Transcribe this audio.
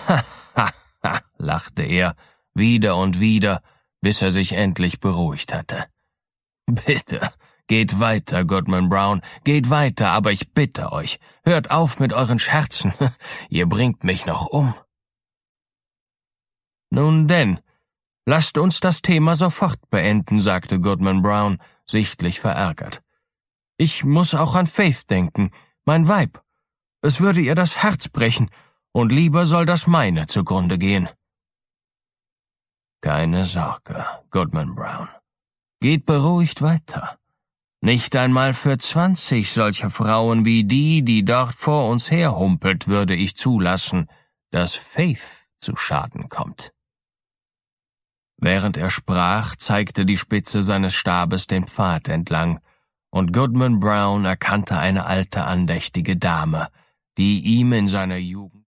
Ha, ha, ha, lachte er, wieder und wieder, bis er sich endlich beruhigt hatte. »Bitte, geht weiter, Goodman Brown, geht weiter, aber ich bitte euch, hört auf mit euren Scherzen, ihr bringt mich noch um.« »Nun denn, lasst uns das Thema sofort beenden«, sagte Goodman Brown, sichtlich verärgert. »Ich muss auch an Faith denken, mein Weib. Es würde ihr das Herz brechen, und lieber soll das meine zugrunde gehen.« »Keine Sorge, Goodman Brown. Geht beruhigt weiter. Nicht einmal für 20 solcher Frauen wie die dort vor uns herhumpelt, würde ich zulassen, dass Faith zu Schaden kommt.« Während er sprach, zeigte die Spitze seines Stabes den Pfad entlang, und Goodman Brown erkannte eine alte, andächtige Dame, die ihm in seiner Jugend